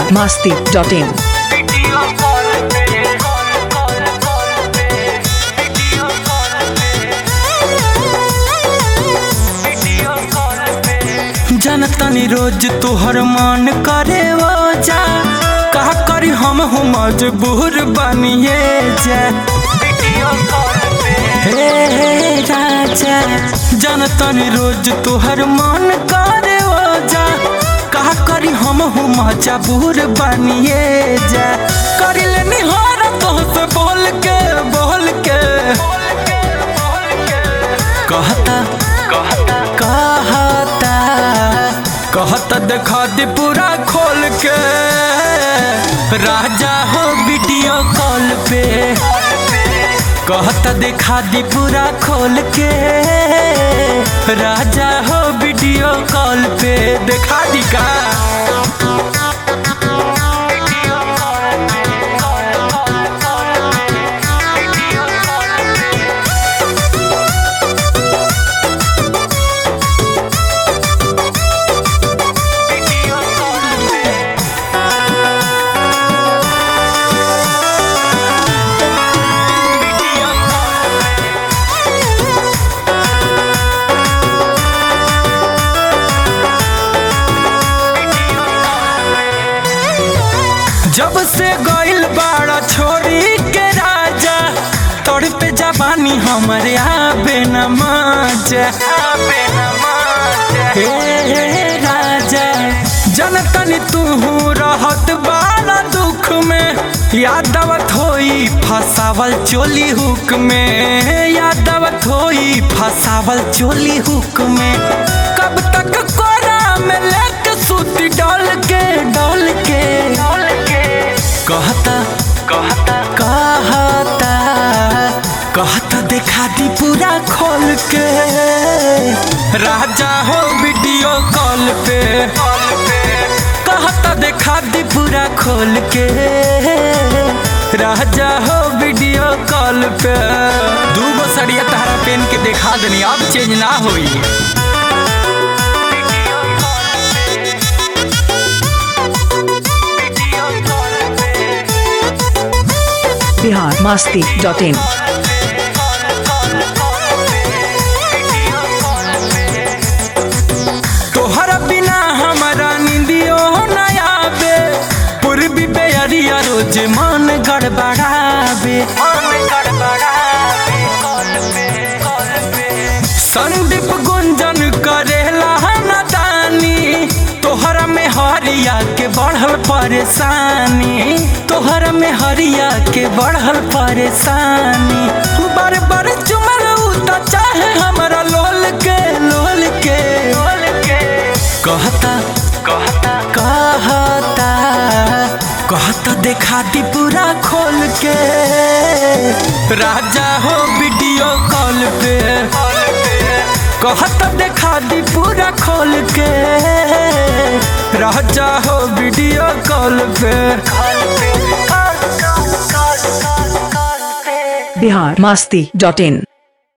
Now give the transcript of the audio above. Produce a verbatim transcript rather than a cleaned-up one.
Bihar Masti dot इन। जनतनी रोज तोहर मान करे वो जा कहा करी हम हो मजबूर बनिए जा हे हे राजा। जनतनी रोज तोहर मान करे वो जा कहा करी हम हो मजबूर बनिए जा। करी लेनी हार तोहसे बोल के बोल के कहता कहता कहता कहता देखा दी पूरा खोल के राजा हो वीडियो कॉल पे। कहता देखा दी पूरा खोल के राजा हो वीडियो कॉल पे। देखा दी का जब से गइल बाड़ा छोड़ी के राजा तोड़ पे जबानी हमारे आबे न मजा हे हे राजा। जनतनी तू रहत बाड़ा दुख में यादवत होई फसावल चोली हुक में। यादवत होई फसावल चोली हुक में। कब तक कोरा में लेके सूती डोल के डोल के कहता कहता कहता कहता देखा दी पूरा खोल के राजा हो वीडियो कॉल पे। कहता देखा दी पूरा खोल के राजा हो वीडियो कॉल पे। दूगो सड़िया तारा पेन के देखा देनी अब चेंज ना होई। Bihar Masti dot in. तोहर बिना हमारा नींदियो न आवे। पूर्वी बेरिया रोज मन गड़बड़ावे। संदीप गुंजन करेला नादानी तोहरा में हरिया के बढ़ल परेशानी। तोहरा में हरिया के बढ़ल परेशानी। बार बार चुमर उता चाहे हमारा लोल के लोल के कहता कहता कहता कहता देखा दी पूरा खोल के राजा हो वीडियो कॉल पे। कहता देखा दी पूरा खोल के राजा हो वीडियो कॉल पे। बिहार मस्ती डॉट इन।